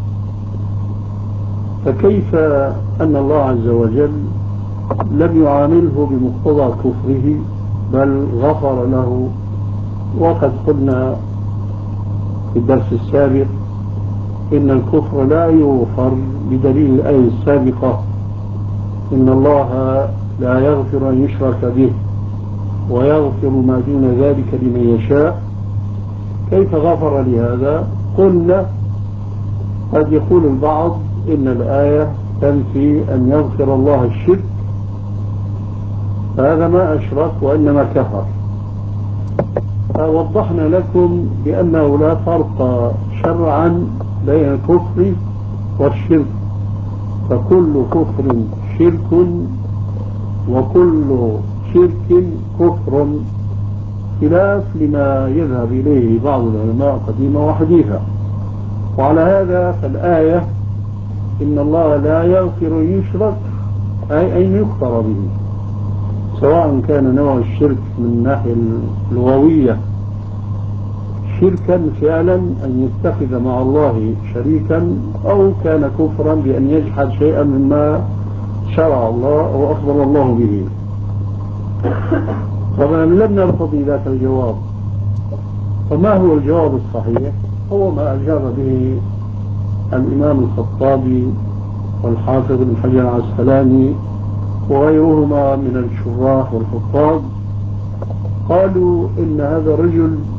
فكيف أن الله عز وجل لم يعامله بمقتضى كفره بل غفر له؟ وقد قلنا في الدرس السابق إن الكفر لا يغفر بدليل الآية السابقة: إن الله لا يغفر أن يشرك به ويغفر ما دون ذلك لمن يشاء. كيف غفر لهذا؟ قلنا قد يقول البعض إن الآية تنفي أن يغفر الله الشرك، فهذا ما أشرك وإنما كفر. فوضحنا لكم بأنه لا فرق شرعا بين الكفر والشرك، فكل كفر شرك وكل شرك كفر، خلاف لما يذهب إليه بعض العلماء قديما وحديثا. وعلى هذا فالآية إن الله لا يغفر يشرك أي أن يكفر به، سواء كان نوع الشرك من الناحية اللغوية شركا فعلا أن يتخذ مع الله شريكا، أو كان كفرا بأن يجحد شيئا مما شرع الله أو أخبر الله به. طبعا لم نرتضي ذاك الجواب. فما هو الجواب الصحيح؟ هو ما أجاب به الإمام الخطابي والحافظ بن حجر العسقلاني وغيرهما من الشراح والحفاظ. قالوا إن هذا الرجل